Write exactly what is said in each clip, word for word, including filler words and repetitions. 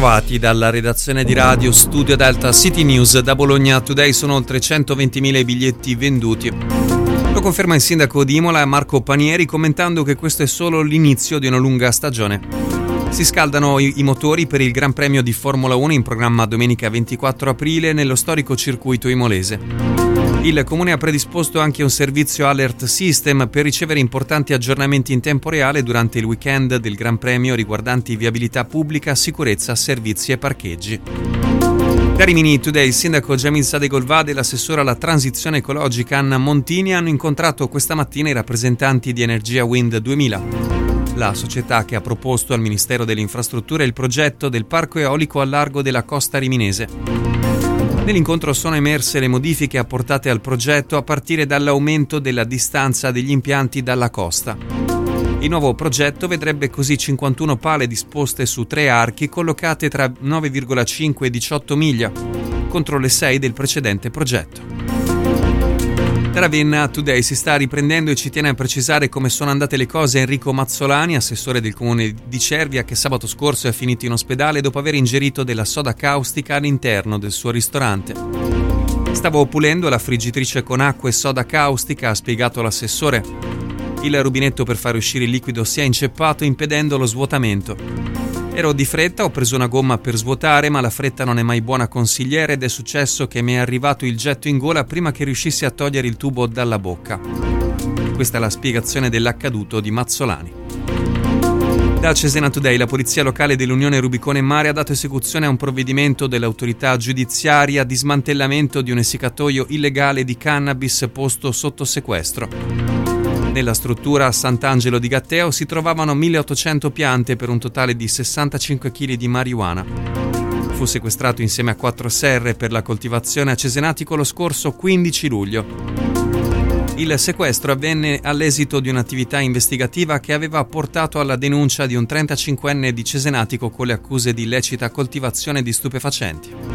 bentrovati dalla redazione di Radio Studio Delta City News. Da Bologna Today sono oltre centoventimila i biglietti venduti. Lo conferma il sindaco di Imola, Marco Panieri, commentando che questo è solo l'inizio di una lunga stagione. Si scaldano i, i motori per il Gran Premio di Formula uno in programma domenica ventiquattro aprile nello storico circuito imolese. Il comune ha predisposto anche un servizio alert system per ricevere importanti aggiornamenti in tempo reale durante il weekend del Gran Premio riguardanti viabilità pubblica, sicurezza, servizi e parcheggi. Da Rimini Today il sindaco Jamil Sadegolvade e l'assessore alla transizione ecologica Anna Montini hanno incontrato questa mattina i rappresentanti di Energia Wind duemila, la società che ha proposto al Ministero delle Infrastrutture il progetto del parco eolico al largo della costa riminese. Nell'incontro sono emerse le modifiche apportate al progetto a partire dall'aumento della distanza degli impianti dalla costa. Il nuovo progetto vedrebbe così cinquantuno pale disposte su tre archi collocate tra nove virgola cinque e diciotto miglia, contro le sei del precedente progetto. Da Ravenna Today si sta riprendendo e ci tiene a precisare come sono andate le cose Enrico Mazzolani, assessore del comune di Cervia, che sabato scorso è finito in ospedale dopo aver ingerito della soda caustica all'interno del suo ristorante. Stavo pulendo la friggitrice con acqua e soda caustica, ha spiegato l'assessore. Il rubinetto per fare uscire il liquido si è inceppato impedendo lo svuotamento. Ero di fretta, ho preso una gomma per svuotare, ma la fretta non è mai buona consigliere ed è successo che mi è arrivato il getto in gola prima che riuscissi a togliere il tubo dalla bocca. Questa è la spiegazione dell'accaduto di Mazzolani. Da Cesena Today la polizia locale dell'Unione Rubicone Mare ha dato esecuzione a un provvedimento dell'autorità giudiziaria di smantellamento di un essiccatoio illegale di cannabis posto sotto sequestro. Nella struttura a Sant'Angelo di Gatteo si trovavano milleottocento piante per un totale di sessantacinque chili di marijuana. Fu sequestrato insieme a quattro serre per la coltivazione a Cesenatico lo scorso quindici luglio. Il sequestro avvenne all'esito di un'attività investigativa che aveva portato alla denuncia di un trentacinquenne di Cesenatico con le accuse di illecita coltivazione di stupefacenti.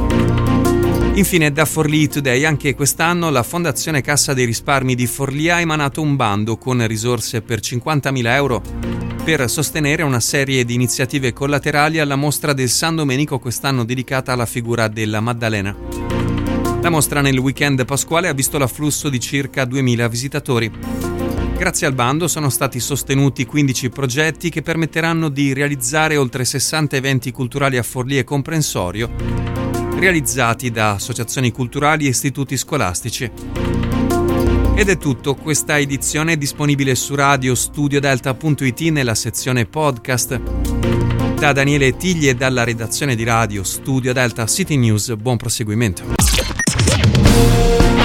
Infine, da Forlì Today, anche quest'anno la Fondazione Cassa dei Risparmi di Forlì ha emanato un bando con risorse per cinquantamila euro per sostenere una serie di iniziative collaterali alla mostra del San Domenico, quest'anno dedicata alla figura della Maddalena. La mostra nel weekend pasquale ha visto l'afflusso di circa duemila visitatori. Grazie al bando sono stati sostenuti quindici progetti che permetteranno di realizzare oltre sessanta eventi culturali a Forlì e comprensorio, realizzati da associazioni culturali e istituti scolastici. Ed è tutto, questa edizione è disponibile su radio studio delta punto it nella sezione podcast. Da Daniele Tigli e dalla redazione di Radio Studio Delta City News, buon proseguimento.